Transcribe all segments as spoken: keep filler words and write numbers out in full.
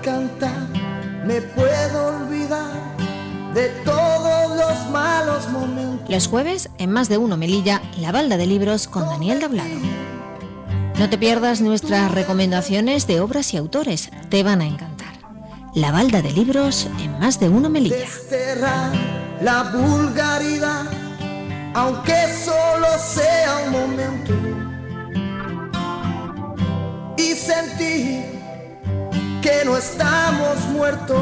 cantar, me puedo olvidar de todos los malos momentos. Los jueves, en Más de Uno Melilla, La Balda de Libros con Daniel Doblado. No te pierdas nuestras recomendaciones de obras y autores, te van a encantar. La Balda de Libros en Más de Uno Melilla. Desterrar la vulgaridad, aunque solo sea un momento, y sentir que no estamos muertos.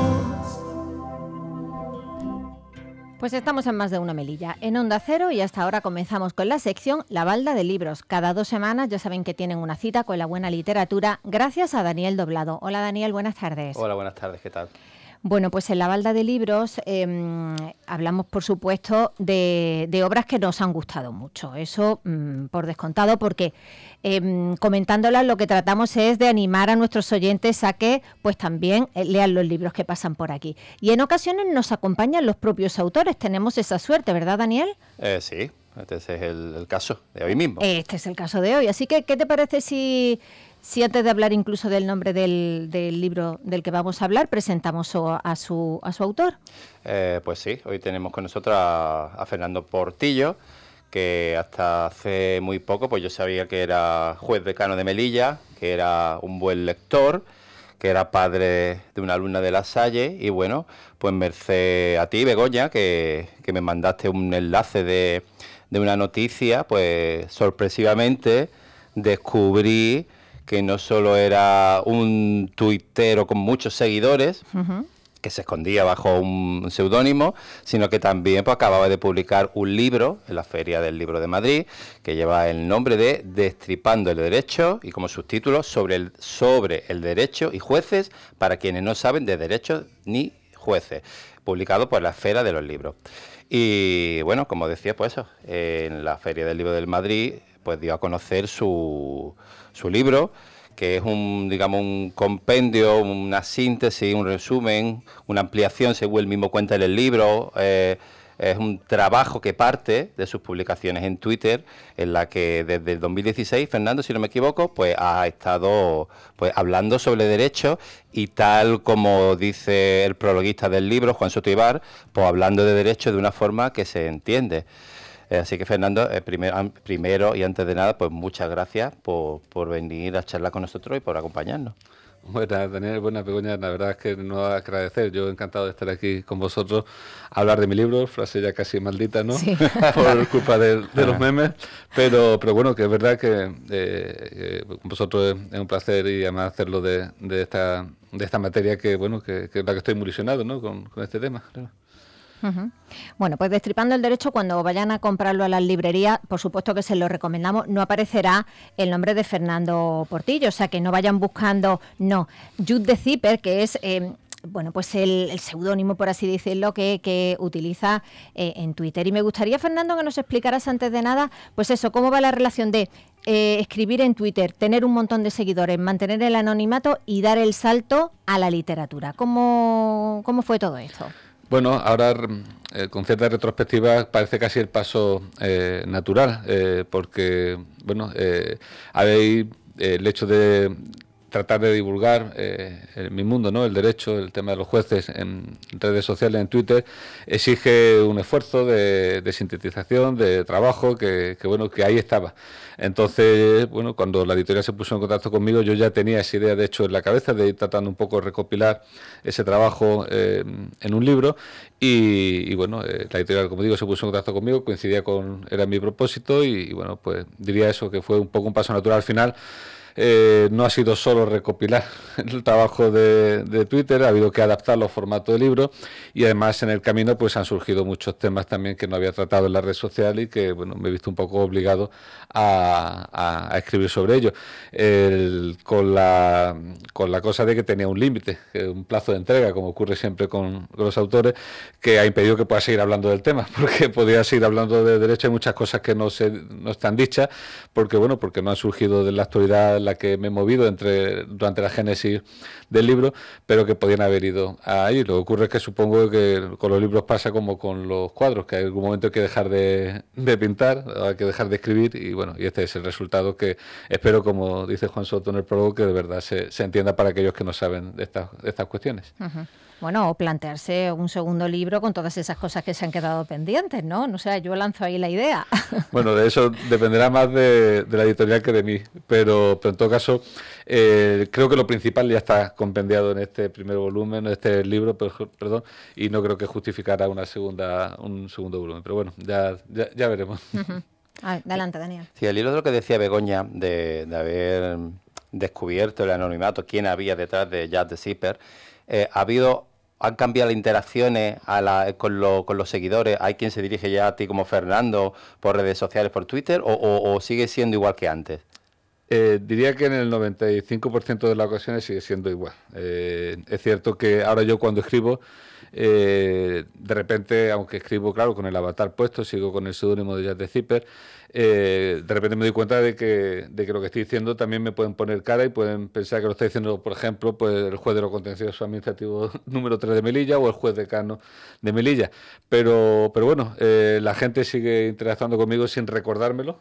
Pues estamos en Más de Una Melilla, en Onda Cero, y hasta ahora comenzamos con la sección La Balda de Libros. Cada dos semanas ya saben que tienen una cita con la buena literatura, gracias a Daniel Doblado. Hola Daniel, buenas tardes. Hola, buenas tardes, ¿qué tal? Bueno, pues en La Balda de Libros eh, hablamos, por supuesto, de, de obras que nos han gustado mucho. Eso mm, por descontado, porque eh, comentándolas lo que tratamos es de animar a nuestros oyentes a que pues también eh, lean los libros que pasan por aquí. Y en ocasiones nos acompañan los propios autores. Tenemos esa suerte, ¿verdad, Daniel? Eh, sí, este es el, el caso de hoy mismo. Este es el caso de hoy. Así que, ¿qué te parece si... Si antes de hablar incluso del nombre del, del libro del que vamos a hablar, presentamos su, a, su, a su autor? Eh, pues sí, hoy tenemos con nosotros a, a Fernando Portillo, que hasta hace muy poco pues yo sabía que era juez decano de Melilla, que era un buen lector, que era padre de una alumna de La Salle, y bueno, pues merced a ti, Begoña, que, que me mandaste un enlace de, de una noticia, pues sorpresivamente descubrí que no solo era un tuitero con muchos seguidores, uh-huh, que se escondía bajo un seudónimo, sino que también pues, acababa de publicar un libro en la Feria del Libro de Madrid, que lleva el nombre de Destripando el Derecho, y como subtítulo, sobre el, sobre el derecho y jueces para quienes no saben de derechos ni jueces, publicado por la Esfera de los Libros. Y bueno, como decía, pues eso, en la Feria del Libro del Madrid, pues dio a conocer su... su libro, que es un, digamos, un compendio, una síntesis, un resumen, una ampliación, según él mismo cuenta en el libro. Eh, es un trabajo que parte de sus publicaciones en Twitter, en la que desde el dos mil dieciséis, Fernando, si no me equivoco, pues ha estado pues hablando sobre derecho, y tal como dice el prologuista del libro, Juan Soto Ibar, pues hablando de derecho de una forma que se entiende. Así que, Fernando, eh, primero, primero y antes de nada, pues muchas gracias por, por venir a charlar con nosotros y por acompañarnos. Buenas, Daniel, buenas, Begoña, la verdad es que no agradecer, yo encantado de estar aquí con vosotros, a hablar de mi libro, frase ya casi maldita, ¿no? Sí. Por culpa de, de los memes, pero pero bueno, que es verdad que eh, con vosotros es un placer, y además hacerlo de, de esta de esta materia que, bueno, que, que es la que estoy muy ilusionado, ¿no? Con, con este tema, claro. Uh-huh. Bueno, pues Destripando el Derecho, cuando vayan a comprarlo a las librerías, por supuesto que se lo recomendamos, no aparecerá el nombre de Fernando Portillo, o sea que no vayan buscando, no, Jude de Zipper, que es... Eh, bueno, pues el, el seudónimo, por así decirlo, que, que utiliza eh, en Twitter. Y me gustaría, Fernando, que nos explicaras antes de nada, pues eso, cómo va la relación de eh, escribir en Twitter, tener un montón de seguidores, mantener el anonimato y dar el salto a la literatura. ¿Cómo, cómo fue todo esto? Bueno, ahora eh, con cierta retrospectiva parece casi el paso eh, natural, eh, porque, bueno, eh, habéis eh, el hecho de tratar de divulgar eh, el, mi mundo, ¿no? El derecho, el tema de los jueces en redes sociales, en Twitter, exige un esfuerzo de, de sintetización, de trabajo, que, que bueno, que ahí estaba. Entonces, bueno, cuando la editorial se puso en contacto conmigo, yo ya tenía esa idea, de hecho, en la cabeza, de ir tratando un poco de recopilar ese trabajo eh, en un libro, y, y bueno, eh, la editorial, como digo, se puso en contacto conmigo, coincidía con, era mi propósito, y, y bueno, pues diría eso, que fue un poco un paso natural al final. Eh, no ha sido solo recopilar el trabajo de, de Twitter, ha habido que adaptarlo al formato de libro, y además en el camino pues han surgido muchos temas también que no había tratado en la red social, y que bueno, me he visto un poco obligado a, a, a escribir sobre ello, el, con, la, con la cosa de que tenía un límite, un plazo de entrega, como ocurre siempre con, con los autores, que ha impedido que pueda seguir hablando del tema, porque podría seguir hablando de derecho. Hay muchas cosas que no, se, no están dichas, porque bueno, porque no han surgido de la actualidad la que me he movido entre durante la génesis del libro, pero que podían haber ido ahí. Lo que ocurre es que supongo que con los libros pasa como con los cuadros, que en algún momento hay que dejar de, de pintar, hay que dejar de escribir, y bueno, y este es el resultado que espero, como dice Juan Soto en el prólogo, que de verdad se, se entienda para aquellos que no saben de estas, de estas cuestiones. Uh-huh. Bueno, o plantearse un segundo libro con todas esas cosas que se han quedado pendientes, ¿no? No sé, yo lanzo ahí la idea. Bueno, de eso dependerá más de, de la editorial que de mí, pero, pero en todo caso, eh, creo que lo principal ya está compendiado en este primer volumen, en este libro, perdón, y no creo que justificara una segunda, un segundo volumen. Pero bueno, ya, ya, ya veremos. Uh-huh. Adelante, Daniel. Sí, al hilo de lo que decía Begoña, de, de haber descubierto el anonimato, quién había detrás de Jack the Zipper, eh, ha habido, han cambiado las interacciones a la, con, lo, con los seguidores. ¿Hay quien se dirige ya a ti como Fernando por redes sociales, por Twitter, o, o, o sigue siendo igual que antes? Eh, diría que en el noventa y cinco por ciento de las ocasiones sigue siendo igual. Eh, es cierto que ahora yo cuando escribo, eh, de repente, aunque escribo, claro, con el avatar puesto, sigo con el seudónimo de Jack the Zipper, eh, de repente me doy cuenta de que, de que lo que estoy diciendo también me pueden poner cara y pueden pensar que lo está diciendo, por ejemplo, pues el juez de lo contencioso administrativo número tres de Melilla o el juez decano de Melilla. Pero, pero bueno, eh, la gente sigue interactuando conmigo sin recordármelo.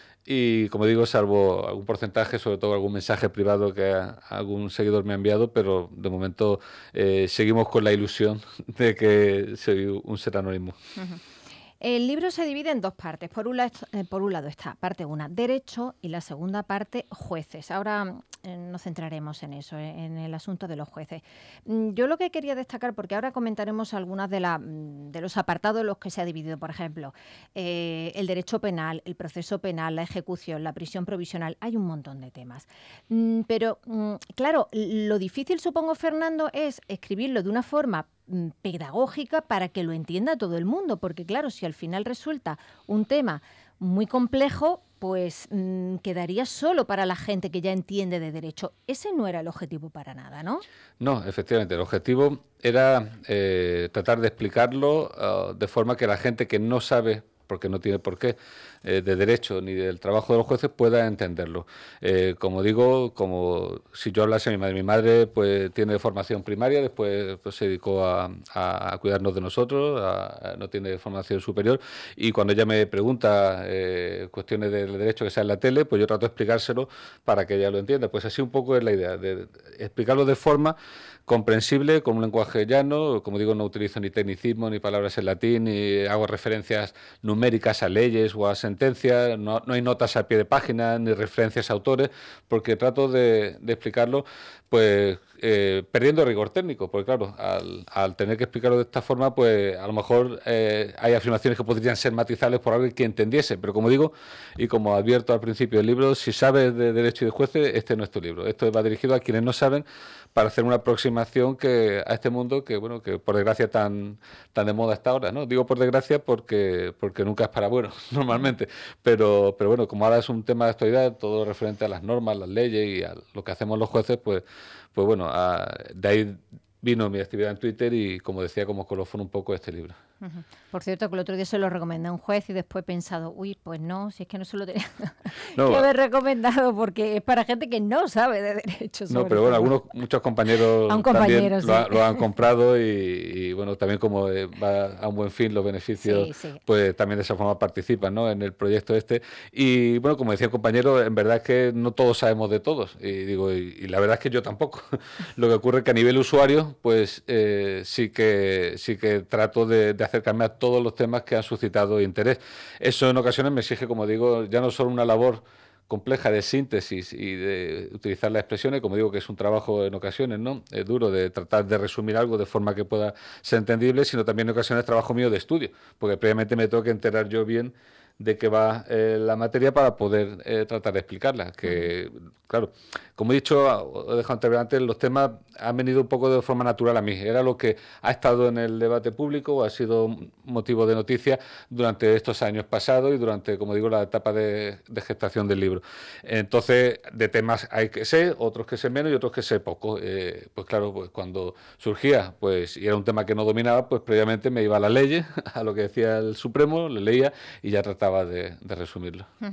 Y como digo, salvo algún porcentaje, sobre todo algún mensaje privado que a, algún seguidor me ha enviado, pero de momento eh, seguimos con la ilusión de que soy un ser anónimo. Uh-huh. El libro se divide en dos partes. Por un, lado, eh, por un lado está parte una, derecho, y la segunda parte, jueces. Ahora eh, nos centraremos en eso, en el asunto de los jueces. Yo lo que quería destacar, porque ahora comentaremos algunas de, la, de los apartados en los que se ha dividido, por ejemplo, eh, el derecho penal, el proceso penal, la ejecución, la prisión provisional. Hay un montón de temas. Pero, claro, lo difícil, supongo, Fernando, es escribirlo de una forma pedagógica para que lo entienda todo el mundo, porque claro, si al final resulta un tema muy complejo, pues mmm, quedaría solo para la gente que ya entiende de derecho. Ese no era el objetivo para nada, ¿no? No, efectivamente, el objetivo era eh, tratar de explicarlo uh, de forma que la gente que no sabe, porque no tiene por qué, eh, de derecho ni del trabajo de los jueces, pueda entenderlo. Eh, como digo, como si yo hablase a mi madre, mi madre pues tiene formación primaria, después pues, se dedicó a, a, a cuidarnos de nosotros, a, a, no tiene formación superior, y cuando ella me pregunta eh, cuestiones del derecho que sea en la tele, pues yo trato de explicárselo para que ella lo entienda. Pues así un poco es la idea, de explicarlo de forma comprensible, con un lenguaje llano. Como digo, no utilizo ni tecnicismo, ni palabras en latín, ni hago referencias numéricas a leyes o a sentencias, no, no hay notas a pie de página, ni referencias a autores, porque trato de, de explicarlo pues eh, perdiendo rigor técnico, porque claro, al, al tener que explicarlo de esta forma, pues a lo mejor eh, hay afirmaciones que podrían ser matizables por alguien que entendiese, pero como digo, y como advierto al principio del libro, si sabes de derecho y de jueces, este no es tu libro, esto va dirigido a quienes no saben, para hacer una aproximación que a este mundo que bueno que por desgracia tan tan de moda está ahora, ¿no? Digo por desgracia porque porque nunca es para bueno normalmente, pero pero bueno, como ahora es un tema de actualidad, todo referente a las normas, las leyes y a lo que hacemos los jueces, pues pues bueno, a, de ahí vino mi actividad en Twitter y, como decía, como colofón un poco este libro. Uh-huh. Por cierto, que el otro día se lo recomendé a un juez y después he pensado, uy, pues no, si es que no se lo tenía no, que haber recomendado, porque es para gente que no sabe de derecho. No, pero bueno, algunos, muchos compañeros a un compañero, también sí. lo, ha, lo han comprado y, y bueno, también como va a un buen fin los beneficios, sí, sí. Pues también de esa forma participan, ¿no?, en el proyecto este. Y bueno, como decía el compañero, en verdad es que no todos sabemos de todos, y digo, y, y la verdad es que yo tampoco. Lo que ocurre es que a nivel usuario, pues eh, sí que sí que trato de, de acercarme a todos los temas que han suscitado interés. Eso en ocasiones me exige, como digo, ya no solo una labor compleja de síntesis y de utilizar las expresiones, como digo, que es un trabajo en ocasiones, ¿no?, es duro, de tratar de resumir algo de forma que pueda ser entendible, sino también en ocasiones trabajo mío de estudio, porque previamente me tengo que enterar yo bien de qué va eh, la materia para poder eh, tratar de explicarla. Que, claro, como he dicho, he dejado anterior antes, los temas han venido un poco de forma natural a mí. Era lo que ha estado en el debate público o ha sido motivo de noticia durante estos años pasados y durante, como digo, la etapa de, de gestación del libro. Entonces, de temas hay que sé, otros que sé menos y otros que sé poco. Eh, pues claro, pues cuando surgía, pues y era un tema que no dominaba, pues previamente me iba a las leyes, a lo que decía el Supremo, le leía y ya trataba De, de resumirlo. Uh-huh.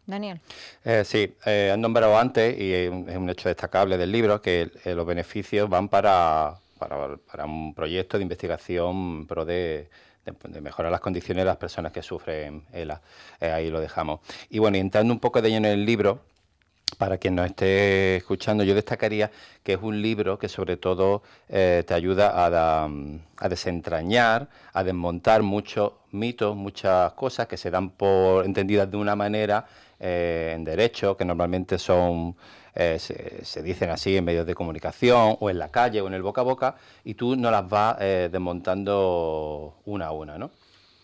Daniel. Eh, sí, eh, han nombrado antes, y es un, es un hecho destacable del libro, que eh, los beneficios van para, para, para un proyecto de investigación pro de, de, de mejorar las condiciones de las personas que sufren E L A. Eh, ahí lo dejamos. Y bueno, y entrando un poco de lleno en el libro, para quien nos esté escuchando, yo destacaría que es un libro que sobre todo eh, te ayuda a, da, a desentrañar, a desmontar muchos mitos, muchas cosas que se dan por entendidas de una manera eh, en derecho, que normalmente son eh, se, se dicen así en medios de comunicación o en la calle o en el boca a boca, y tú no las vas eh, desmontando una a una, ¿no?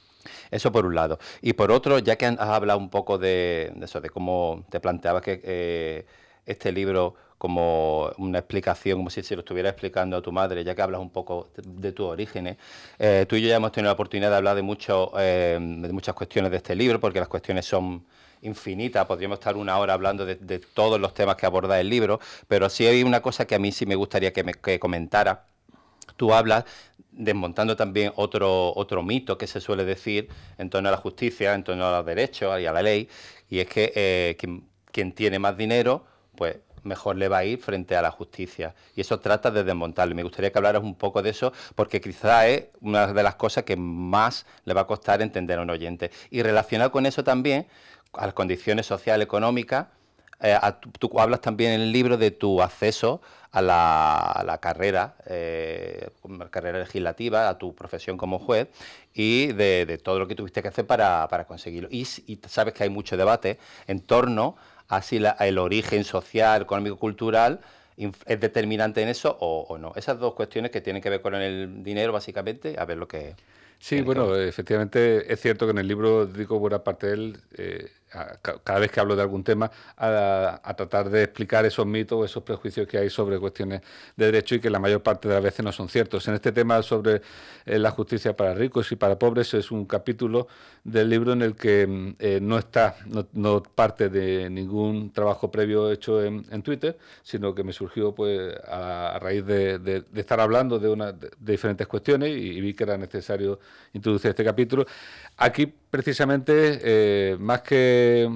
Eso por un lado. Y por otro, ya que has hablado un poco de, de eso, de cómo te planteabas que eh, este libro como una explicación, como si se lo estuviera explicando a tu madre, ya que hablas un poco de, de tus orígenes. Eh, tú y yo ya hemos tenido la oportunidad de hablar de, mucho, eh, de muchas cuestiones de este libro, porque las cuestiones son infinitas, podríamos estar una hora hablando de, de todos los temas que aborda el libro, pero sí hay una cosa que a mí sí me gustaría que me que comentara. Tú hablas desmontando también otro otro mito que se suele decir en torno a la justicia, en torno a los derechos y a la ley, y es que eh, quien, quien tiene más dinero, pues mejor le va a ir frente a la justicia. Y eso trata de desmontarlo. Me gustaría que hablaras un poco de eso, porque quizá es una de las cosas que más le va a costar entender a un oyente. Y relacionado con eso también, a las condiciones sociales, económicas, Eh, a, tú, tú hablas también en el libro de tu acceso a la, a la carrera, eh, carrera legislativa, a tu profesión como juez, y de, de todo lo que tuviste que hacer para, para conseguirlo. Y, y sabes que hay mucho debate en torno a si la, el origen social, económico, cultural es determinante en eso o, o no. Esas dos cuestiones que tienen que ver con el dinero, básicamente, a ver lo que... Sí, bueno, efectivamente es cierto que en el libro dedico buena parte de él, eh, a, cada vez que hablo de algún tema, a, a tratar de explicar esos mitos o esos prejuicios que hay sobre cuestiones de derecho y que la mayor parte de las veces no son ciertos. En este tema sobre eh, la justicia para ricos y para pobres es un capítulo del libro en el que eh, no está, no, no parte de ningún trabajo previo hecho en, en Twitter, sino que me surgió pues a, a raíz de, de, de estar hablando de, una, de, de diferentes cuestiones y, y vi que era necesario introducir este capítulo. Aquí, precisamente, eh, más que,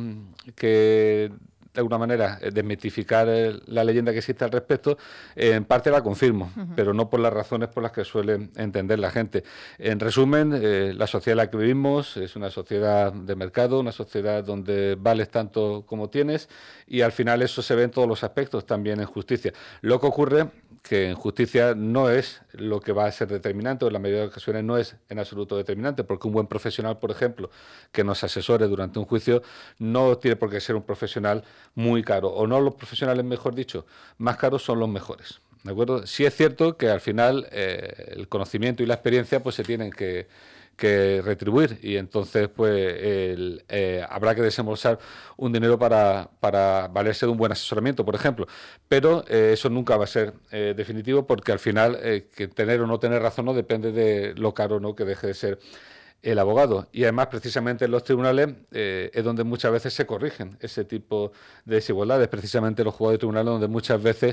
que de alguna manera desmitificar la leyenda que existe al respecto, eh, en parte la confirmo, uh-huh. pero no por las razones por las que suele entender la gente. En resumen, eh, la sociedad en la que vivimos es una sociedad de mercado, una sociedad donde vales tanto como tienes, y al final eso se ve en todos los aspectos, también en justicia. Lo que ocurre que en justicia no es lo que va a ser determinante, o en la mayoría de ocasiones no es en absoluto determinante, porque un buen profesional, por ejemplo, que nos asesore durante un juicio, no tiene por qué ser un profesional muy caro, o no los profesionales, mejor dicho, más caros son los mejores, ¿de acuerdo? Sí es cierto que al final eh, el conocimiento y la experiencia pues se tienen que que retribuir, y entonces pues el, eh, habrá que desembolsar un dinero para, para valerse de un buen asesoramiento, por ejemplo, pero eh, eso nunca va a ser eh, definitivo, porque al final eh, que tener o no tener razón no depende de lo caro o no que deje de ser el abogado. Y además, precisamente en los tribunales eh, es donde muchas veces se corrigen ese tipo de desigualdades, precisamente en los juzgados de tribunales, donde muchas veces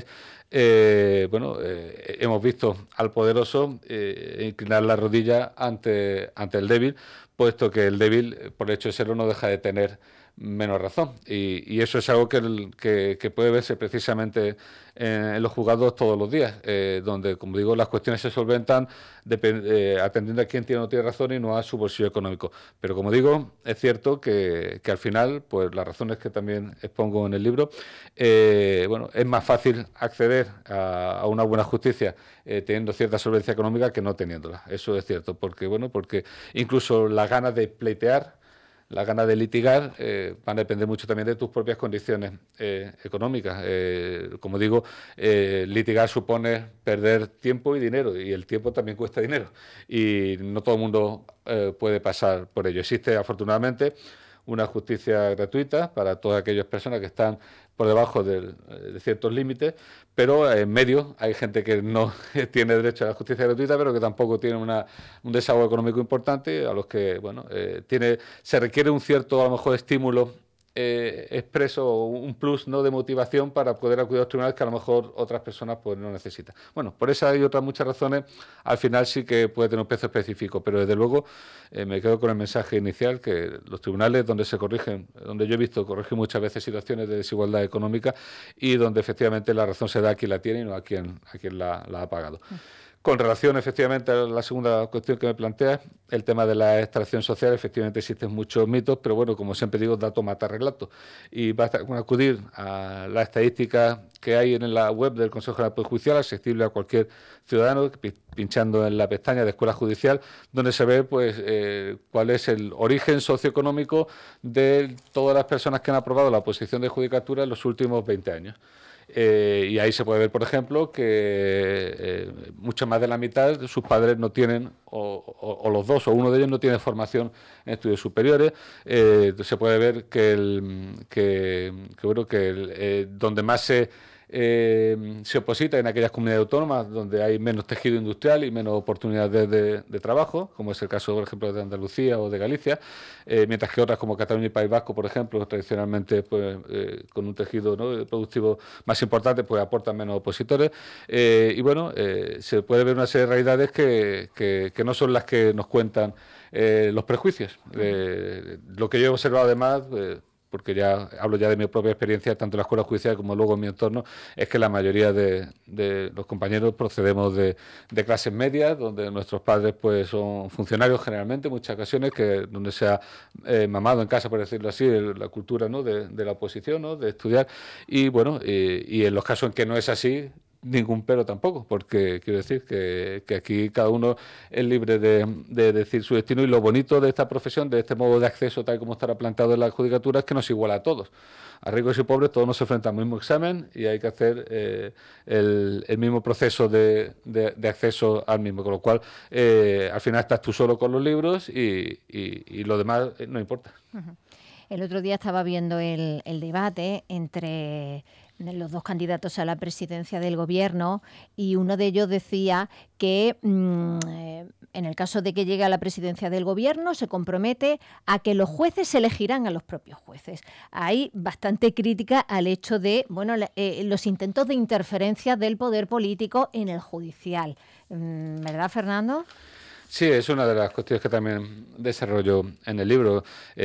eh, bueno, eh, hemos visto al poderoso eh, inclinar la rodilla ante, ante el débil, puesto que el débil, por el hecho de serlo, no deja de tener menos razón. Y, y eso es algo que, el, que, que puede verse precisamente en, en los juzgados todos los días, eh, donde, como digo, las cuestiones se solventan depend, eh, atendiendo a quién tiene o no tiene razón y no a su bolsillo económico. Pero, como digo, es cierto que, que al final, pues las razones que también expongo en el libro, eh, bueno, es más fácil acceder a, a una buena justicia eh, teniendo cierta solvencia económica que no teniéndola. Eso es cierto, porque, bueno, porque incluso las ganas de pleitear, las ganas de litigar eh, van a depender mucho también de tus propias condiciones eh, económicas. Eh, como digo, eh, litigar supone perder tiempo y dinero, y el tiempo también cuesta dinero, y no todo el mundo eh, puede pasar por ello. Existe, afortunadamente, una justicia gratuita para todas aquellas personas que están por debajo de, de ciertos límites, pero en medio hay gente que no tiene derecho a la justicia gratuita, pero que tampoco tiene una, un desahogo económico importante, a los que, bueno, eh, tiene, se requiere un cierto, a lo mejor, estímulo eh, expreso, un plus, ¿no?, de motivación para poder acudir a los tribunales que a lo mejor otras personas pues no necesitan. Bueno, por esa y otras muchas razones, al final sí que puede tener un peso específico, pero desde luego eh, me quedo con el mensaje inicial, que los tribunales donde se corrigen, donde yo he visto corregir muchas veces situaciones de desigualdad económica y donde efectivamente la razón se da a quien la tiene y no a quien, a quien la, la ha pagado. Con relación, efectivamente, a la segunda cuestión que me plantea, el tema de la extracción social, efectivamente existen muchos mitos, pero bueno, como siempre digo, dato mata relato. Y basta con acudir a las estadísticas que hay en la web del Consejo General del Poder Judicial, accesible a cualquier ciudadano, pinchando en la pestaña de Escuela Judicial, donde se ve pues eh, cuál es el origen socioeconómico de todas las personas que han aprobado la oposición de judicatura en los últimos veinte años. Eh, y ahí se puede ver, por ejemplo, que eh, mucho más de la mitad de sus padres no tienen, o, o, o los dos, o uno de ellos no tiene formación en estudios superiores. Eh, se puede ver que, el, que, que, bueno, que el, eh, donde más se... Eh, se oposita en aquellas comunidades autónomas donde hay menos tejido industrial y menos oportunidades de, de trabajo, como es el caso, por ejemplo, de Andalucía o de Galicia, eh, mientras que otras como Cataluña y País Vasco, por ejemplo, tradicionalmente pues, eh, con un tejido, ¿no?, productivo más importante, pues aportan menos opositores. Eh, y bueno, eh, se puede ver una serie de realidades que, que, que no son las que nos cuentan eh, los prejuicios. Eh, lo que yo he observado además... Eh, porque ya hablo ya de mi propia experiencia, tanto en la escuela judicial como luego en mi entorno, es que la mayoría de, de los compañeros procedemos de, de clases medias, donde nuestros padres pues son funcionarios generalmente, en muchas ocasiones, que donde se ha eh, mamado en casa, por decirlo así, el, la cultura, ¿no?, de, de la oposición, ¿no?, de estudiar, y bueno, y, y en los casos en que no es así, ningún pero tampoco, porque quiero decir que, que aquí cada uno es libre de, de decir su destino, y lo bonito de esta profesión, de este modo de acceso tal como estará planteado en la judicatura, es que nos iguala a todos. A ricos y pobres todos nos enfrentan al mismo examen y hay que hacer eh, el, el mismo proceso de, de, de acceso al mismo, con lo cual eh, al final estás tú solo con los libros y, y, y lo demás eh, no importa. Uh-huh. El otro día estaba viendo el, el debate entre los dos candidatos a la presidencia del gobierno y uno de ellos decía que mmm, eh, en el caso de que llegue a la presidencia del gobierno se compromete a que los jueces elegirán a los propios jueces. Hay bastante crítica al hecho de bueno, eh, los intentos de interferencia del poder político en el judicial. ¿Verdad, Fernando? Sí, es una de las cuestiones que también desarrollo en el libro.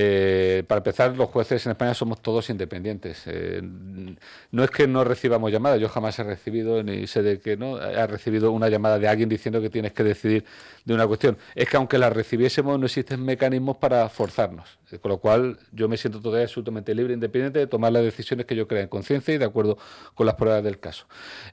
Eh, para empezar, los jueces en España somos todos independientes. Eh, no es que no recibamos llamadas, yo jamás he recibido, ni sé de que no, he recibido una llamada de alguien diciendo que tienes que decidir de una cuestión. Es que aunque la recibiésemos, no existen mecanismos para forzarnos. Eh, con lo cual, yo me siento todavía absolutamente libre e independiente de tomar las decisiones que yo crea en conciencia y de acuerdo con las pruebas del caso.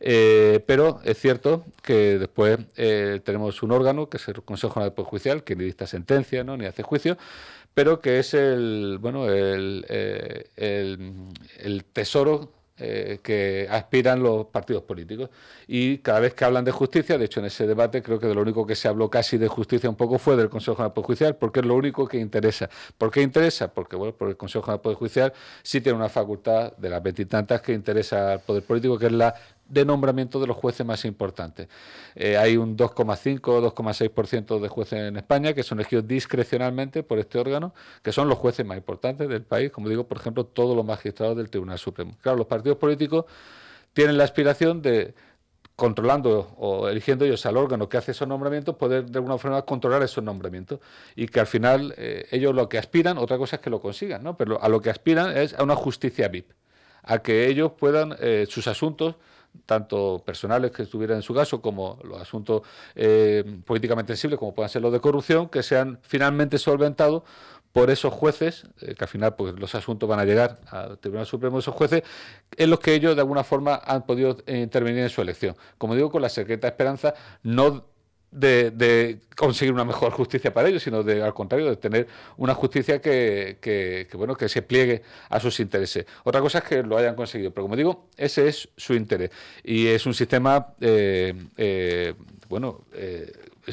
Eh, pero es cierto que después eh, tenemos un órgano, que es el Consejo General del Poder Judicial, que ni dicta sentencia, ¿no?, ni hace juicio, pero que es el bueno el, eh, el, el tesoro eh, que aspiran los partidos políticos. Y cada vez que hablan de justicia, de hecho en ese debate creo que de lo único que se habló casi de justicia un poco fue del Consejo General del Poder Judicial, porque es lo único que interesa. ¿Por qué interesa? Porque bueno, porque el Consejo General del Poder Judicial sí tiene una facultad de las veintitantas que interesa al poder político, que es la de nombramiento de los jueces más importantes. Eh, hay un dos coma cinco o dos coma seis por ciento de jueces en España que son elegidos discrecionalmente por este órgano, que son los jueces más importantes del país, como digo, por ejemplo, todos los magistrados del Tribunal Supremo. Claro, los partidos políticos tienen la aspiración de, controlando o eligiendo ellos al órgano que hace esos nombramientos, poder de alguna forma controlar esos nombramientos, y que al final eh, ellos lo que aspiran, otra cosa es que lo consigan, ¿no?, pero a lo que aspiran es a una justicia V I P, a que ellos puedan, eh, sus asuntos, tanto personales que estuvieran en su caso, como los asuntos eh, políticamente sensibles, como puedan ser los de corrupción, que sean finalmente solventados por esos jueces, eh, que al final pues los asuntos van a llegar al Tribunal Supremo de esos jueces, en los que ellos de alguna forma han podido eh, intervenir en su elección. Como digo, con la secreta esperanza no De, de conseguir una mejor justicia para ellos, sino de, al contrario, de tener una justicia que, que, que, bueno, que se pliegue a sus intereses. Otra cosa es que lo hayan conseguido, pero como digo, ese es su interés. Y es un sistema, eh, eh, bueno, eh, es,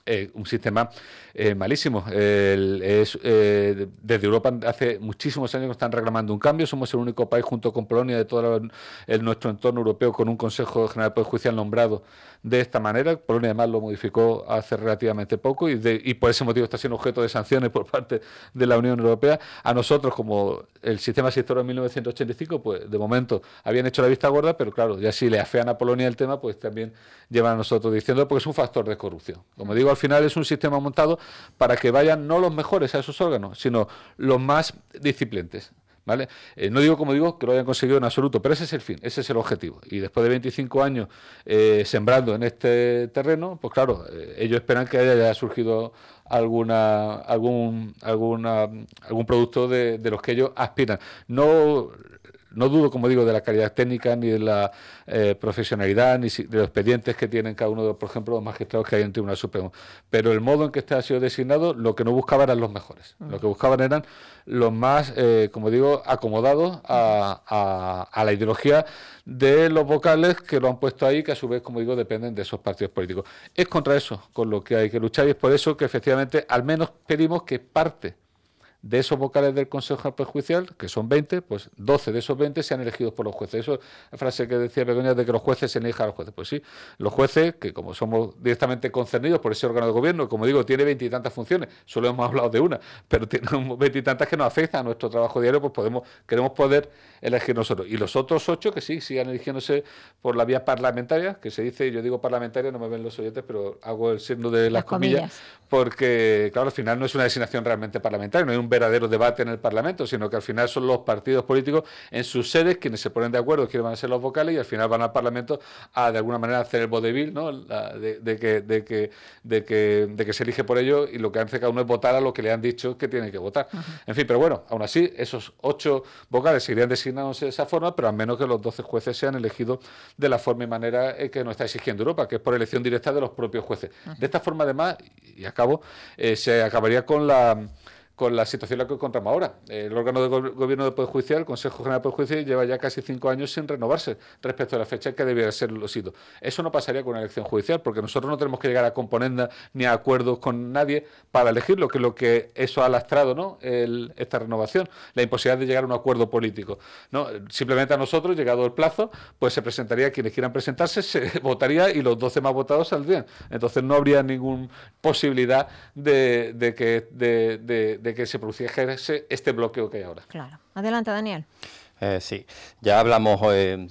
eh, un sistema eh, malísimo. El, es, eh, desde Europa hace muchísimos años que están reclamando un cambio. Somos el único país junto con Polonia de todo el, el, nuestro entorno europeo con un Consejo General del Poder Judicial nombrado de esta manera. Polonia además lo modificó hace relativamente poco y, de, y por ese motivo está siendo objeto de sanciones por parte de la Unión Europea. A nosotros, como el sistema se instauró en mil novecientos ochenta y cinco, pues de momento habían hecho la vista gorda, pero claro, ya si le afean a Polonia el tema, pues también llevan a nosotros diciendo, porque es un factor de corrupción. Como digo, al final es un sistema montado para que vayan no los mejores a esos órganos, sino los más disciplentes. ¿Vale? Eh, no digo, como digo, que lo hayan conseguido en absoluto, pero ese es el fin, ese es el objetivo. Y después de veinticinco años eh, sembrando en este terreno, pues claro, eh, ellos esperan que haya surgido alguna algún alguna algún producto de, de los que ellos aspiran. No No dudo, como digo, de la calidad técnica, ni de la eh, profesionalidad, ni de los expedientes que tienen cada uno de, por ejemplo, los magistrados que hay en el Tribunal Supremo. Pero el modo en que este ha sido designado, lo que no buscaban eran los mejores. Lo que buscaban eran los más, eh, como digo, acomodados a, a, a la ideología de los vocales que lo han puesto ahí, que a su vez, como digo, dependen de esos partidos políticos. Es contra eso con lo que hay que luchar y es por eso que efectivamente al menos pedimos que parte de esos vocales del Consejo Judicial, que son veinte, pues doce de esos veinte sean elegidos por los jueces. Eso es la frase que decía Begoña de que los jueces se elijan a los jueces. Pues sí, los jueces, que como somos directamente concernidos por ese órgano de gobierno, como digo, tiene veintitantas funciones, solo hemos hablado de una, pero tiene veintitantas que nos afectan a nuestro trabajo diario, pues podemos queremos poder elegir nosotros. Y los otros ocho que sí, sigan eligiéndose por la vía parlamentaria, que se dice, yo digo parlamentaria, no me ven los oyentes, pero hago el signo de las, las comillas, comillas, porque, claro, al final no es una designación realmente parlamentaria, no hay un verdadero debate en el Parlamento, sino que al final son los partidos políticos en sus sedes quienes se ponen de acuerdo quiénes van a ser los vocales y al final van al Parlamento a de alguna manera hacer el vodevil, ¿no? La, de, de, que, de, que, de, que, de que se elige por ello y lo que hace cada uno es votar a lo que le han dicho que tiene que votar. Uh-huh. En fin, pero bueno, aún así esos ocho vocales seguirían designándose de esa forma, pero al menos que los doce jueces sean elegidos de la forma y manera que nos está exigiendo Europa, que es por elección directa de los propios jueces. Uh-huh. De esta forma, además, y acabo, eh, se acabaría con la con la situación en la que encontramos ahora. El órgano de go- gobierno del Poder Judicial, el Consejo General del Poder Judicial, lleva ya casi cinco años sin renovarse respecto a la fecha que debiera ser los hitos. Eso no pasaría con una elección judicial, porque nosotros no tenemos que llegar a componendas ni a acuerdos con nadie para elegirlo, que es lo que eso ha lastrado, ¿no? El, esta renovación, la imposibilidad de llegar a un acuerdo político, ¿no? Simplemente a nosotros, llegado el plazo, pues se presentaría quienes quieran presentarse, se votaría y los doce más votados saldrían. Entonces no habría ninguna posibilidad de, de que de, de, de que se produjese este bloqueo que hay ahora. Claro. Adelante, Daniel. Eh, sí, ya hablamos eh,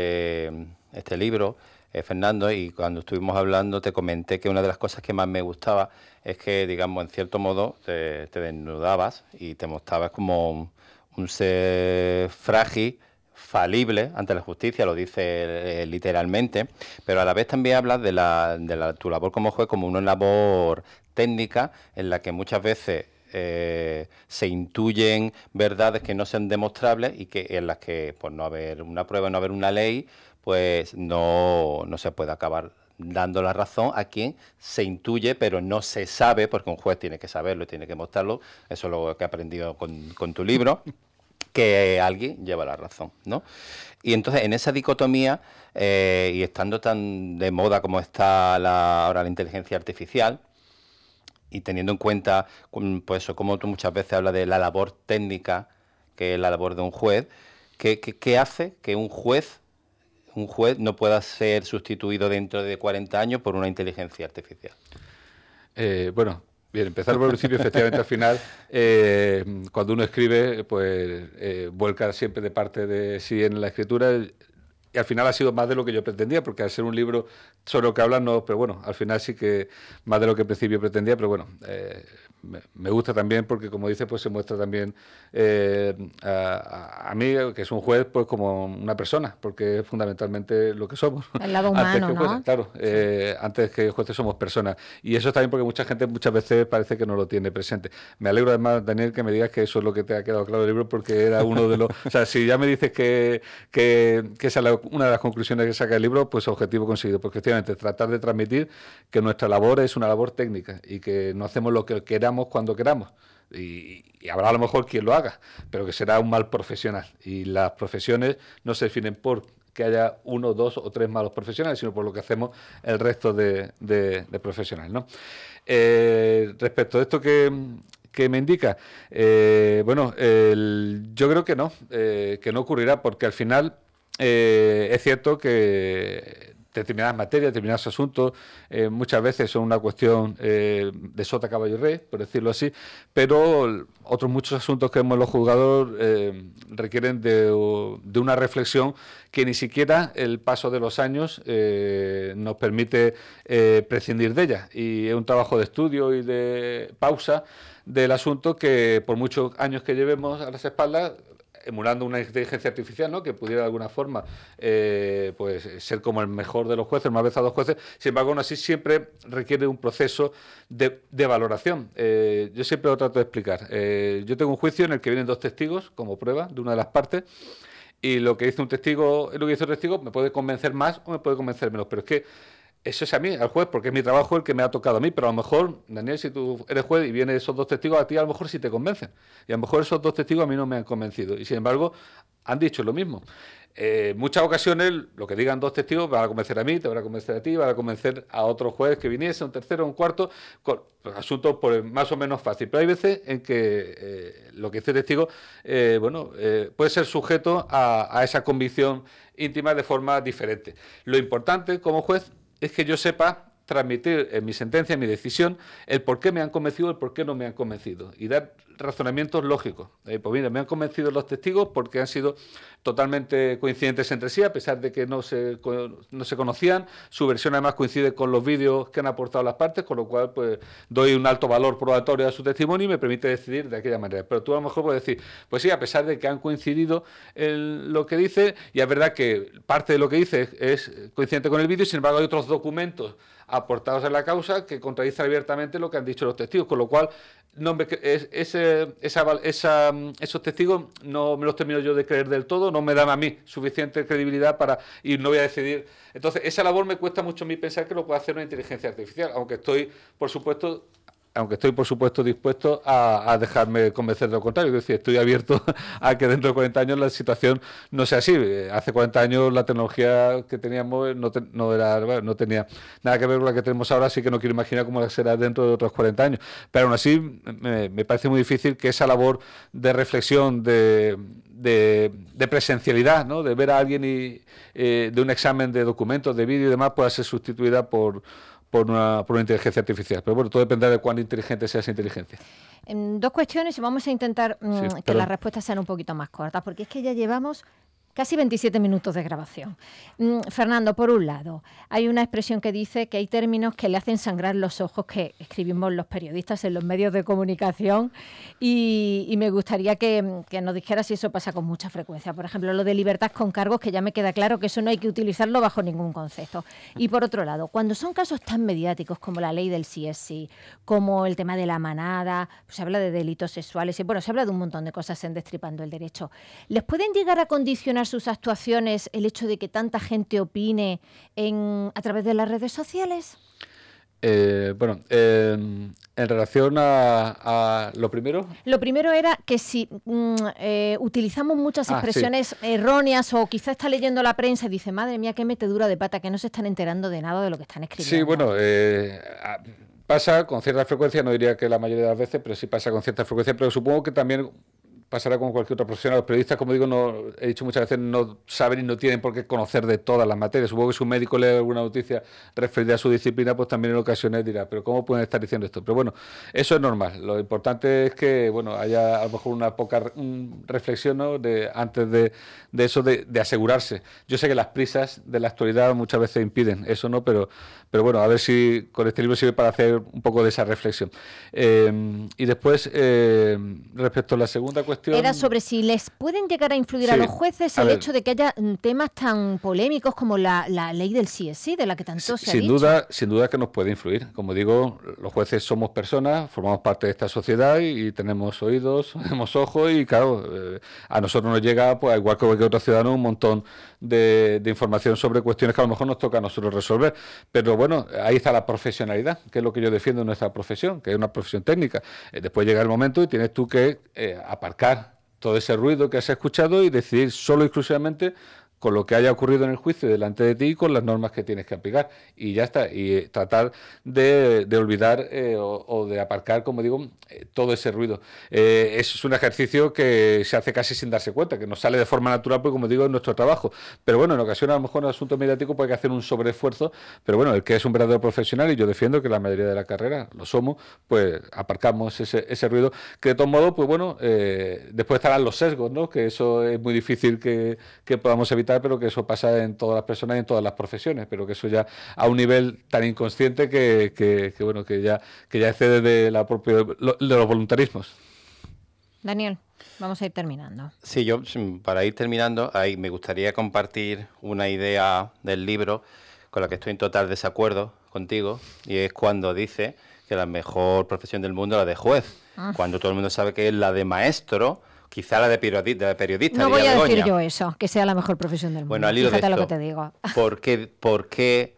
sobre este libro, eh, Fernando, y cuando estuvimos hablando te comenté que una de las cosas que más me gustaba es que, digamos, en cierto modo te, te desnudabas y te mostrabas como un, un ser frágil, falible ante la justicia, lo dice eh, literalmente, pero a la vez también hablas de, la, de la, tu labor como juez como una labor técnica en la que muchas veces Eh, se intuyen verdades que no sean demostrables y que en las que, por no haber una prueba, no haber una ley, pues no, no se puede acabar dando la razón a quien se intuye, pero no se sabe, porque un juez tiene que saberlo y tiene que mostrarlo. Eso es lo que he aprendido con, con tu libro, que alguien lleva la razón, ¿no? Y entonces, en esa dicotomía, eh, y estando tan de moda como está la, ahora la inteligencia artificial, y teniendo en cuenta, pues eso, como tú muchas veces hablas de la labor técnica, que es la labor de un juez, ¿qué, qué, qué hace que un juez, un juez no pueda ser sustituido dentro de cuarenta años por una inteligencia artificial? Eh, bueno, bien, empezar por el principio, efectivamente, al final, eh, cuando uno escribe, pues eh, vuelca siempre de parte de sí en la escritura. Y al final ha sido más de lo que yo pretendía, porque al ser un libro sobre lo que hablan, no, pero bueno, al final sí que más de lo que al principio pretendía, pero bueno, eh, me, me gusta también porque, como dice, pues se muestra también eh, a, a mí, que es un juez, pues como una persona, porque es fundamentalmente lo que somos. El lado humano, jueces, ¿no? claro, eh, antes que jueces somos personas. Y eso también porque mucha gente muchas veces parece que no lo tiene presente. Me alegro además, Daniel, que me digas que eso es lo que te ha quedado claro del libro, porque era uno de los... O sea, si ya me dices que, que, que esa es la, una de las conclusiones que saca el libro, pues objetivo conseguido. Porque efectivamente, tratar de transmitir que nuestra labor es una labor técnica y que no hacemos lo que queramos cuando queramos. Y, y habrá a lo mejor quien lo haga, pero que será un mal profesional. Y las profesiones no se definen por que haya uno, dos o tres malos profesionales, sino por lo que hacemos el resto de, de, de profesionales, ¿no? Eh, respecto a esto que, que me indica, eh, bueno, el, yo creo que no, eh, que no ocurrirá, porque al final eh, es cierto que determinadas materias, determinados asuntos, eh, muchas veces son una cuestión eh, de sota, caballo y rey, por decirlo así, pero otros muchos asuntos que vemos los juzgados eh, requieren de, de una reflexión que ni siquiera el paso de los años eh, nos permite eh, prescindir de ella. Y es un trabajo de estudio y de pausa del asunto que, por muchos años que llevemos a las espaldas, emulando una inteligencia artificial, ¿no?, que pudiera de alguna forma eh, pues ser como el mejor de los jueces, más veces a dos jueces, sin embargo, aún así siempre requiere un proceso de, de valoración. Eh, yo siempre lo trato de explicar. Eh, yo tengo un juicio en el que vienen dos testigos como prueba de una de las partes, y lo que dice un testigo, lo que dice un testigo me puede convencer más o me puede convencer menos, pero es que eso es a mí, al juez, porque es mi trabajo el que me ha tocado a mí, pero a lo mejor, Daniel, si tú eres juez y vienen esos dos testigos, a ti a lo mejor sí te convencen. Y a lo mejor esos dos testigos a mí no me han convencido. Y sin embargo, han dicho lo mismo. En eh, muchas ocasiones, lo que digan dos testigos van a convencer a mí, te van a convencer a ti, van a convencer a otro juez que viniese, un tercero, un cuarto, con asuntos pues, más o menos fáciles. Pero hay veces en que eh, lo que dice el testigo, eh, bueno, eh, puede ser sujeto a, a esa convicción íntima de forma diferente. Lo importante como juez es que yo sepa transmitir en mi sentencia, en mi decisión, el por qué me han convencido, el por qué no me han convencido, y dar razonamientos lógicos. Eh, pues mira, me han convencido los testigos porque han sido totalmente coincidentes entre sí, a pesar de que no se, no se conocían. Su versión además coincide con los vídeos que han aportado las partes, con lo cual pues doy un alto valor probatorio a su testimonio y me permite decidir de aquella manera. Pero tú a lo mejor puedes decir, pues sí, a pesar de que han coincidido en lo que dice, y es verdad que parte de lo que dice es, es coincidente con el vídeo, sin embargo hay otros documentos aportados en la causa que contradicen abiertamente lo que han dicho los testigos, con lo cual no me, es, ese, esa, esa, esos testigos no me los termino yo de creer del todo, no me dan a mí suficiente credibilidad para, y no voy a decidir. Entonces, esa labor me cuesta mucho a mí pensar que lo puede hacer una inteligencia artificial, aunque estoy, por supuesto, aunque estoy, por supuesto, dispuesto a, a dejarme convencer de lo contrario. Es decir, estoy abierto a que dentro de cuarenta años la situación no sea así. Hace cuarenta años la tecnología que teníamos no, te, no, era, bueno, no tenía nada que ver con la que tenemos ahora, así que no quiero imaginar cómo será dentro de otros cuarenta años. Pero aún así, me, me parece muy difícil que esa labor de reflexión, de, de, de presencialidad, ¿no?, de ver a alguien y eh, de un examen de documentos, de vídeo y demás, pueda ser sustituida por... Por una, por una inteligencia artificial. Pero bueno, todo depende de cuán inteligente sea esa inteligencia. En dos cuestiones y vamos a intentar mm, sí, que las respuestas sean un poquito más cortas, porque es que ya llevamos casi veintisiete minutos de grabación. Mm, Fernando, por un lado, hay una expresión que dice que hay términos que le hacen sangrar los ojos que escribimos los periodistas en los medios de comunicación y, y me gustaría que, que nos dijera si eso pasa con mucha frecuencia. Por ejemplo, lo de libertad con cargos, que ya me queda claro que eso no hay que utilizarlo bajo ningún concepto. Y por otro lado, cuando son casos tan mediáticos como la ley del sí es sí, como el tema de la manada, pues se habla de delitos sexuales y bueno, se habla de un montón de cosas en Destripando el Derecho. ¿Les pueden llegar a condicionar sus actuaciones el hecho de que tanta gente opine en, a través de las redes sociales? Eh, bueno, eh, en relación a, a lo primero... Lo primero era que si mm, eh, utilizamos muchas expresiones ah, sí. erróneas o quizá está leyendo la prensa y dice, madre mía, qué metedura de pata, que no se están enterando de nada de lo que están escribiendo. Sí, bueno... Eh, a... Pasa con cierta frecuencia, no diría que la mayoría de las veces, pero sí pasa con cierta frecuencia, pero supongo que también pasará con cualquier otra profesión. Los periodistas, como digo, no he dicho muchas veces, no saben y no tienen por qué conocer de todas las materias. Supongo que si un médico lee alguna noticia referida a su disciplina, pues también en ocasiones dirá, pero ¿cómo pueden estar diciendo esto? Pero bueno, eso es normal. Lo importante es que bueno haya a lo mejor una poca un, reflexión, ¿no?, de, antes de, de eso, de, de asegurarse. Yo sé que las prisas de la actualidad muchas veces impiden eso, ¿no? Pero, pero bueno, a ver si con este libro sirve para hacer un poco de esa reflexión. Eh, y después, eh, respecto a la segunda cuestión... Era sobre si les pueden llegar a influir sí, a los jueces el ver, hecho de que haya temas tan polémicos como la, la ley del sí es sí, de la que tanto se sin ha dicho. Duda, sin duda que nos puede influir. Como digo, los jueces somos personas, formamos parte de esta sociedad y, y tenemos oídos, tenemos ojos y claro, eh, a nosotros nos llega, pues igual que cualquier otro ciudadano, un montón de, de información sobre cuestiones que a lo mejor nos toca a nosotros resolver. Pero bueno, ahí está la profesionalidad, que es lo que yo defiendo en nuestra profesión, que es una profesión técnica. Eh, después llega el momento y tienes tú que eh, aparcar todo ese ruido que has escuchado y decidir solo y exclusivamente con lo que haya ocurrido en el juicio delante de ti y con las normas que tienes que aplicar. Y ya está. Y tratar de, de olvidar eh, o, o de aparcar, como digo, eh, todo ese ruido. Eh, es un ejercicio que se hace casi sin darse cuenta, que nos sale de forma natural, porque como digo, es nuestro trabajo. Pero bueno, en ocasiones a lo mejor en asuntos mediáticos puede hacer un sobreesfuerzo, pero bueno, el que es un verdadero profesional, y yo defiendo que la mayoría de la carrera lo somos, pues aparcamos ese, ese ruido, que de todos modos, pues bueno, eh, después estarán los sesgos, ¿no? Que eso es muy difícil que, que podamos evitar, pero que eso pasa en todas las personas y en todas las profesiones, pero que eso ya a un nivel tan inconsciente que, que, que bueno, que ya, que ya excede de, la propia, de los voluntarismos. Daniel, vamos a ir terminando. Sí, yo para ir terminando, ahí me gustaría compartir una idea del libro con la que estoy en total desacuerdo contigo, y es cuando dice que la mejor profesión del mundo es la de juez, ah. cuando todo el mundo sabe que es la de maestro, quizá la de periodista. De periodista no voy a Begoña. decir yo eso, que sea la mejor profesión del mundo. Bueno, al hilo Fíjate de esto, lo que te digo. ¿por qué, por qué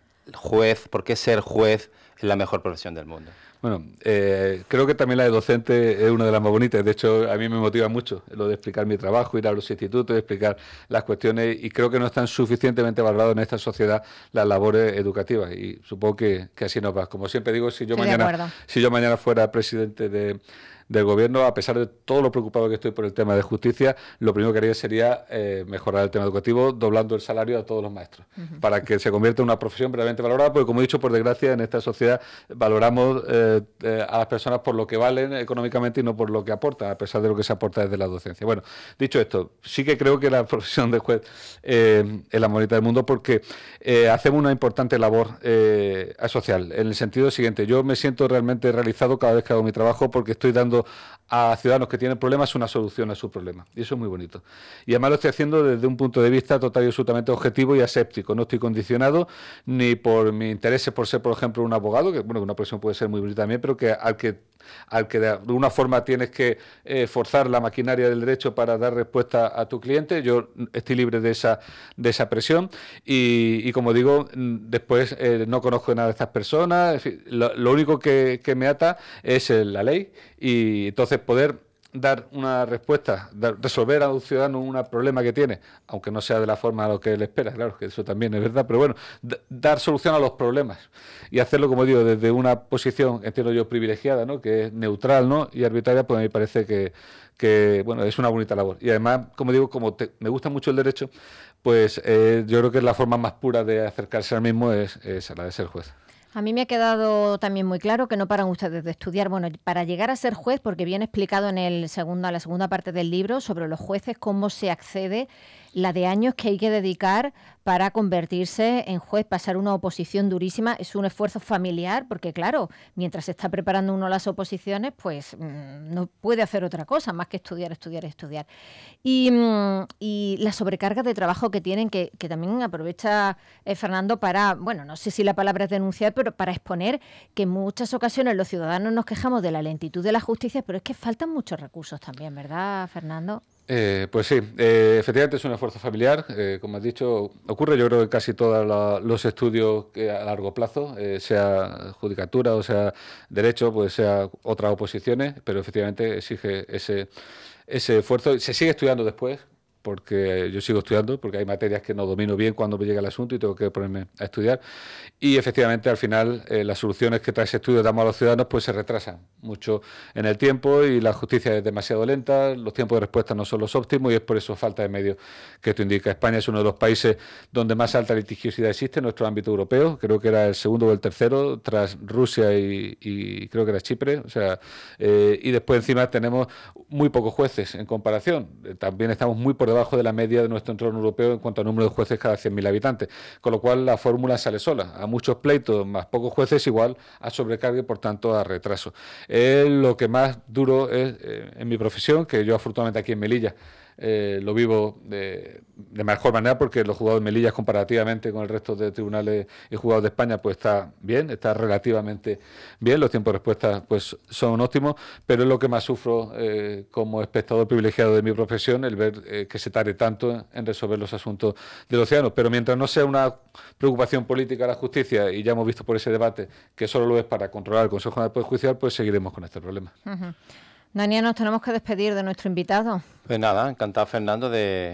juez, por qué ser juez es la mejor profesión del mundo? Bueno, eh, creo que también la de docente es una de las más bonitas. De hecho, a mí me motiva mucho lo de explicar mi trabajo, ir a los institutos, explicar las cuestiones, y creo que no están suficientemente valoradas en esta sociedad las labores educativas, y supongo que, que así nos va. Como siempre digo, si yo Estoy mañana si yo mañana fuera presidente de... del gobierno, a pesar de todo lo preocupado que estoy por el tema de justicia, lo primero que haría sería eh, mejorar el tema educativo, doblando el salario a todos los maestros, uh-huh. para que se convierta en una profesión verdaderamente valorada, porque como he dicho, por desgracia, en esta sociedad valoramos eh, eh, a las personas por lo que valen económicamente y no por lo que aportan, a pesar de lo que se aporta desde la docencia. Bueno, dicho esto, sí que creo que la profesión de juez eh, es la bonita del mundo, porque eh, hacemos una importante labor eh, social, en el sentido siguiente: yo me siento realmente realizado cada vez que hago mi trabajo, porque estoy dando a ciudadanos que tienen problemas una solución a sus problemas, y eso es muy bonito. Y además lo estoy haciendo desde un punto de vista total y absolutamente objetivo y aséptico. No estoy condicionado ni por mi interés por ser, por ejemplo, un abogado, que bueno, una profesión puede ser muy bonita también, pero que al que al que de alguna forma tienes que eh, forzar la maquinaria del derecho para dar respuesta a tu cliente. Yo estoy libre de esa de esa presión, y, y como digo, después eh, no conozco nada de estas personas. En fin, lo, lo único que, que me ata es la ley, y entonces poder dar una respuesta, dar, resolver a un ciudadano un problema que tiene, aunque no sea de la forma a lo que él espera, claro, que eso también es verdad, pero bueno, d- dar solución a los problemas, y hacerlo, como digo, desde una posición, entiendo yo, privilegiada, ¿no?, que es neutral, ¿no?, y arbitraria, pues me parece que, que bueno, es una bonita labor. Y además, como digo, como te, me gusta mucho el derecho, pues eh, yo creo que la forma más pura de acercarse al mismo es, es la de ser juez. A mí me ha quedado también muy claro que no paran ustedes de estudiar. Bueno, para llegar a ser juez, porque viene explicado en el segundo, la segunda parte del libro sobre los jueces, cómo se accede, la de años que hay que dedicar para convertirse en juez, pasar una oposición durísima. Es un esfuerzo familiar, porque claro, mientras se está preparando uno las oposiciones, pues mmm, no puede hacer otra cosa más que estudiar, estudiar, estudiar. Y, mmm, y la sobrecarga de trabajo que tienen, que, que también aprovecha eh, Fernando para, bueno, no sé si la palabra es denunciar, pero para exponer que en muchas ocasiones los ciudadanos nos quejamos de la lentitud de la justicia, pero es que faltan muchos recursos también, ¿verdad, Fernando? Eh, pues sí, eh, efectivamente es un esfuerzo familiar, eh, como has dicho, ocurre yo creo en casi todos la, los estudios que a largo plazo, eh, sea judicatura o sea derecho, pues sea otras oposiciones, pero efectivamente exige ese, ese esfuerzo. Se sigue estudiando después, porque yo sigo estudiando, porque hay materias que no domino bien cuando me llega el asunto y tengo que ponerme a estudiar, y efectivamente al final eh, las soluciones que trae ese estudio damos a los ciudadanos pues se retrasan mucho en el tiempo, y la justicia es demasiado lenta, los tiempos de respuesta no son los óptimos, y es por eso falta de medios que esto indica. España es uno de los países donde más alta litigiosidad existe en nuestro ámbito europeo, creo que era el segundo o el tercero tras Rusia y, y creo que era Chipre, o sea, eh, y después encima tenemos muy pocos jueces en comparación, eh, también estamos muy por debajo de la media de nuestro entorno europeo en cuanto a número de jueces cada cien mil habitantes, con lo cual la fórmula sale sola, a muchos pleitos más pocos jueces igual a sobrecarga y por tanto a retraso. Eh, lo que más duro es eh, en mi profesión, que yo afortunadamente aquí en Melilla Eh, lo vivo de, de mejor manera, porque los juzgados de Melilla comparativamente con el resto de tribunales y juzgados de España pues está bien, está relativamente bien, los tiempos de respuesta pues son óptimos, pero es lo que más sufro eh, como espectador privilegiado de mi profesión, el ver eh, que se tarde tanto en resolver los asuntos de los ciudadanos. Pero mientras no sea una preocupación política la justicia, y ya hemos visto por ese debate que solo lo es para controlar el Consejo General del Poder Judicial, pues seguiremos con este problema. Uh-huh. Daniel, nos tenemos que despedir de nuestro invitado. Pues nada, encantado, Fernando, de,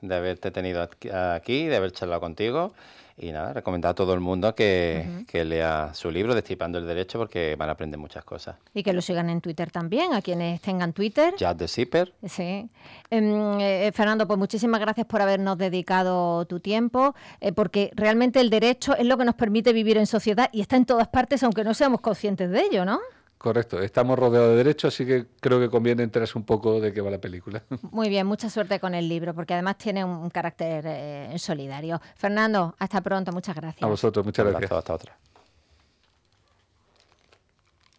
de haberte tenido aquí, de haber charlado contigo. Y nada, recomendar a todo el mundo que, uh-huh. que lea su libro, Destripando el Derecho, porque van a aprender muchas cosas. Y que lo sigan en Twitter también, a quienes tengan Twitter. Just the Zipper. Sí. Eh, eh, Fernando, pues muchísimas gracias por habernos dedicado tu tiempo, eh, porque realmente el derecho es lo que nos permite vivir en sociedad y está en todas partes, aunque no seamos conscientes de ello, ¿no? Correcto, estamos rodeados de derechos, así que creo que conviene enterarse un poco de qué va la película. Muy bien, mucha suerte con el libro, porque además tiene un carácter eh, solidario. Fernando, hasta pronto, muchas gracias. A vosotros, muchas gracias. Hasta otra.